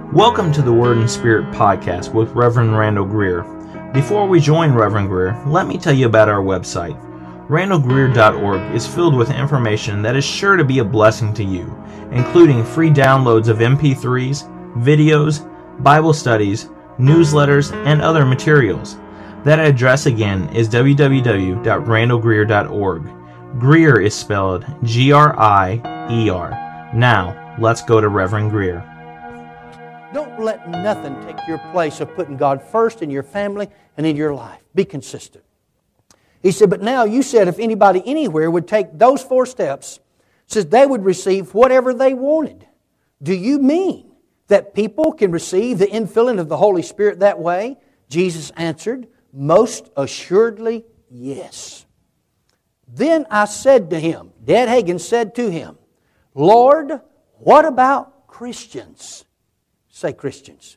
Welcome to the Word and Spirit podcast with Reverend Randall Greer. Before we join Reverend Greer, let me tell you about our website. randallgreer.org is filled with information that is sure to be a blessing to you, including free downloads of MP3s, videos, Bible studies, newsletters, and other materials. That address again is www.randallgreer.org. Greer is spelled G-R-I-E-R. Now, let's go to Reverend Greer. Don't let nothing take your place of putting God first in your family and in your life. Be consistent. He said, but now you said if anybody anywhere would take those 4 steps, says they would receive whatever they wanted. Do you mean that people can receive the infilling of the Holy Spirit that way? Jesus answered, most assuredly, yes. Then I said to him, Dad Hagin said to him, Lord, what about Christians? Say Christians.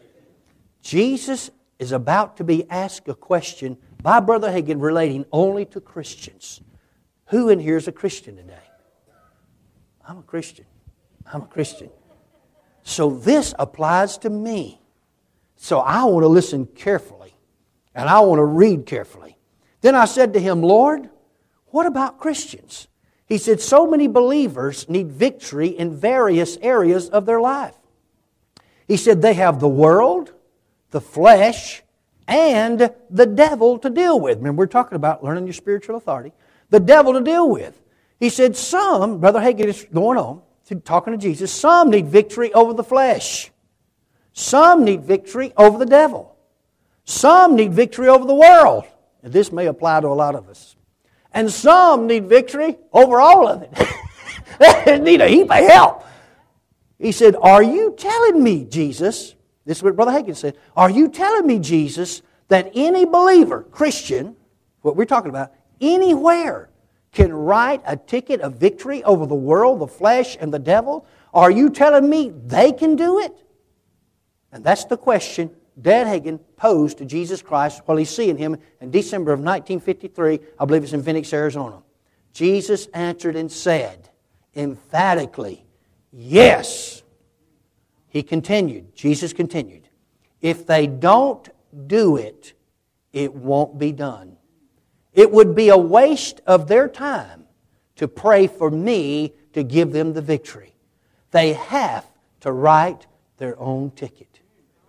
Jesus is about to be asked a question by Brother Hagin relating only to Christians. Who in here is a Christian today? I'm a Christian. I'm a Christian. So this applies to me. So I want to listen carefully. And I want to read carefully. Then I said to him, Lord, what about Christians? He said, so many believers need victory in various areas of their life. He said they have the world, the flesh, and the devil to deal with. Remember, we're talking about learning your spiritual authority. The devil to deal with. He said some, Brother Hagin is going on, talking to Jesus, some need victory over the flesh. Some need victory over the devil. Some need victory over the world. And this may apply to a lot of us. And some need victory over all of it. They need a heap of help. He said, are you telling me, Jesus, this is what Brother Hagin said, are you telling me, Jesus, that any believer, Christian, what we're talking about, anywhere can write a ticket of victory over the world, the flesh, and the devil? Are you telling me they can do it? And that's the question Dad Hagin posed to Jesus Christ while he's seeing him in December of 1953. I believe it's in Phoenix, Arizona. Jesus answered and said, emphatically, yes. He continued, Jesus continued, if they don't do it, it won't be done. It would be a waste of their time to pray for me to give them the victory. They have to write their own ticket.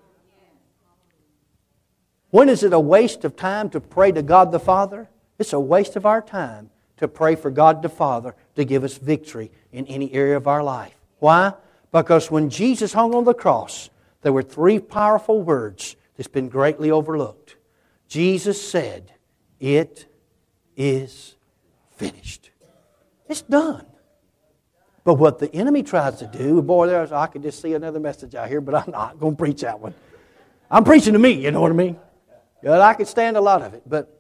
When is it a waste of time to pray to God the Father? It's a waste of our time to pray for God the Father to give us victory in any area of our life. Why? Because when Jesus hung on the cross, there were 3 powerful words that's been greatly overlooked. Jesus said, it is finished. It's done. But what the enemy tries to do, boy, I could just see another message out here, but I'm not going to preach that one. I'm preaching to me, you know what I mean? Well, I could stand a lot of it, but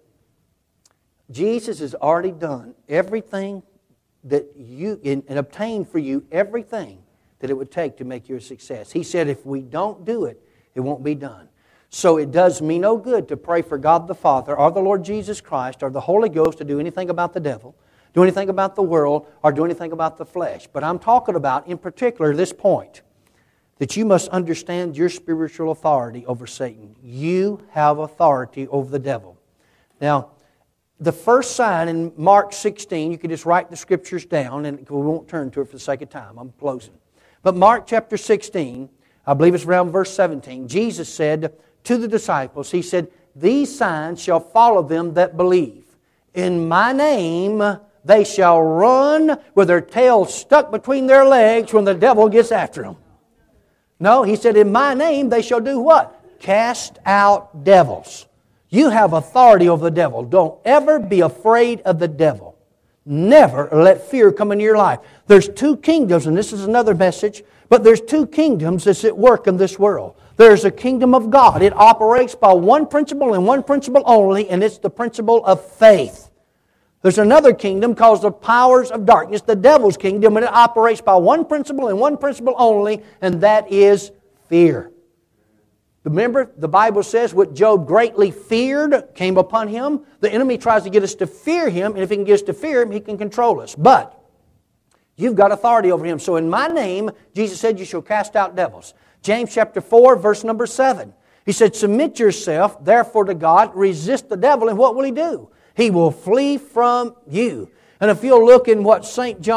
Jesus has already done everything that you and obtained for you everything that it would take to make you a success. He said if we don't do it, it won't be done. So it does me no good to pray for God the Father or the Lord Jesus Christ or the Holy Ghost to do anything about the devil, do anything about the world, or do anything about the flesh. But I'm talking about, in particular, this point, that you must understand your spiritual authority over Satan. You have authority over the devil. Now, the first sign in Mark 16, you can just write the scriptures down, and we won't turn to it for the sake of time. I'm closing. But Mark chapter 16, I believe it's around verse 17, Jesus said to the disciples, He said, these signs shall follow them that believe. In my name they shall run with their tails stuck between their legs when the devil gets after them. No, He said, in my name they shall do what? Cast out devils. You have authority over the devil. Don't ever be afraid of the devil. Never let fear come into your life. There's 2 kingdoms, and this is another message, but there's 2 kingdoms that's at work in this world. There's a kingdom of God. It operates by one principle and one principle only, and it's the principle of faith. There's another kingdom called the powers of darkness, the devil's kingdom, and it operates by one principle and one principle only, and that is fear. Remember, the Bible says what Job greatly feared came upon him. The enemy tries to get us to fear him, and if he can get us to fear him, he can control us. But you've got authority over him. So in my name, Jesus said, you shall cast out devils. James chapter 4, verse number 7. He said, submit yourself, therefore, to God, resist the devil, and what will he do? He will flee from you. And if you'll look in what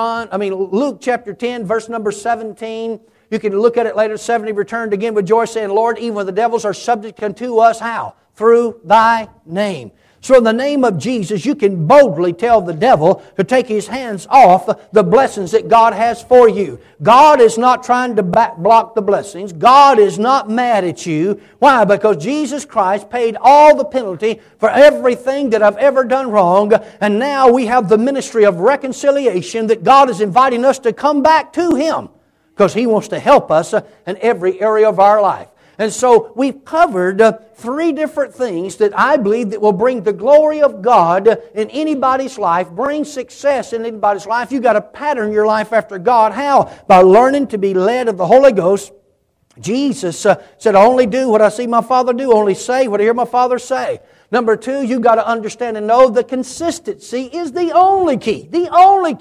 Luke chapter 10, verse number 17, you can look at it later. 70 returned again with joy, saying, Lord, even when the devils are subject unto us, how? Through thy name. So in the name of Jesus, you can boldly tell the devil to take his hands off the blessings that God has for you. God is not trying to block the blessings. God is not mad at you. Why? Because Jesus Christ paid all the penalty for everything that I've ever done wrong. And now we have the ministry of reconciliation that God is inviting us to come back to Him, because He wants to help us in every area of our life. And so we've covered 3 different things that I believe that will bring the glory of God in anybody's life, bring success in anybody's life. You've got to pattern your life after God. How? By learning to be led of the Holy Ghost. Jesus said, I only do what I see my Father do, only say what I hear my Father say. Number 2, you've got to understand and know that consistency is the only key. The only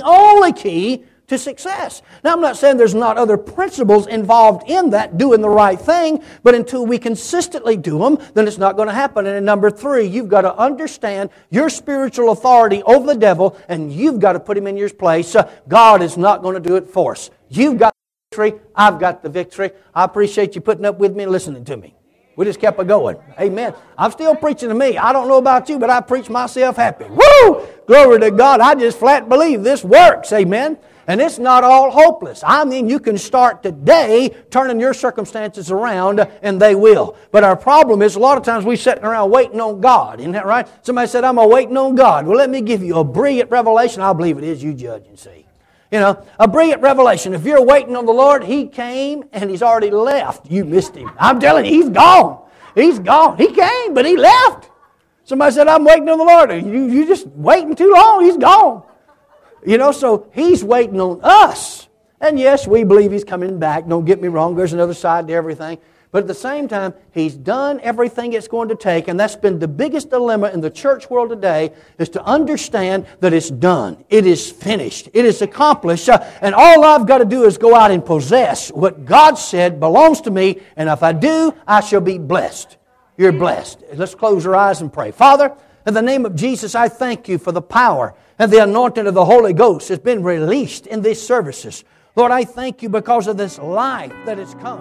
key to success. Now, I'm not saying there's not other principles involved in that, doing the right thing, but until we consistently do them, then it's not going to happen. And in number 3, you've got to understand your spiritual authority over the devil, and you've got to put him in your place. God is not going to do it for us. You've got the victory. I've got the victory. I appreciate you putting up with me and listening to me. We just kept it going. Amen. I'm still preaching to me. I don't know about you, but I preach myself happy. Woo! Glory to God. I just flat believe this works. Amen. And it's not all hopeless. I mean, you can start today turning your circumstances around, and they will. But our problem is a lot of times we're sitting around waiting on God. Isn't that right? Somebody said, I'm waiting on God. Well, let me give you a brilliant revelation. I believe it is. You judge and see. You know, a brilliant revelation. If you're waiting on the Lord, He came and He's already left. You missed Him. I'm telling you, He's gone. He's gone. He came, but He left. Somebody said, I'm waiting on the Lord. You just waiting too long. He's gone. You know, so He's waiting on us. And yes, we believe He's coming back. Don't get me wrong. There's another side to everything. But at the same time, He's done everything it's going to take. And that's been the biggest dilemma in the church world today, is to understand that it's done. It is finished. It is accomplished. And all I've got to do is go out and possess what God said belongs to me. And if I do, I shall be blessed. You're blessed. Let's close our eyes and pray. Father, in the name of Jesus, I thank You for the power and the anointing of the Holy Ghost has been released in these services. Lord, I thank You because of this life that has come.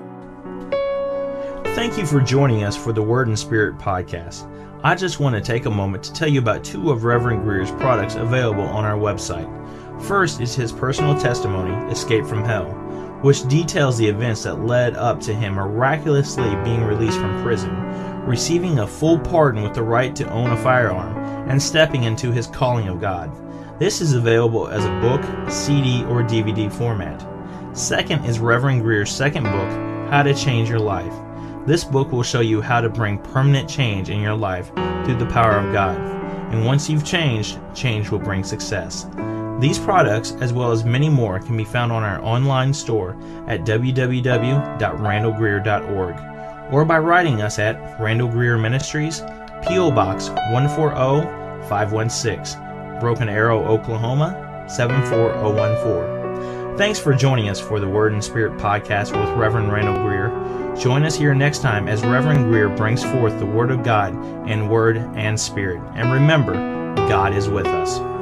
Thank you for joining us for the Word and Spirit podcast. I just want to take a moment to tell you about 2 of Reverend Greer's products available on our website. First is his personal testimony, Escape from Hell, which details the events that led up to him miraculously being released from prison, receiving a full pardon with the right to own a firearm, and stepping into his calling of God. This is available as a book, CD, or DVD format. Second is Reverend Greer's second book, How to Change Your Life. This book will show you how to bring permanent change in your life through the power of God. And once you've changed, change will bring success. These products, as well as many more, can be found on our online store at www.randallgreer.org or by writing us at Randall Greer Ministries, P.O. Box 140516, Broken Arrow, Oklahoma 74014. Thanks for joining us for the Word and Spirit podcast with Reverend Randall Greer. Join us here next time as Reverend Greer brings forth the Word of God in Word and Spirit. And remember, God is with us.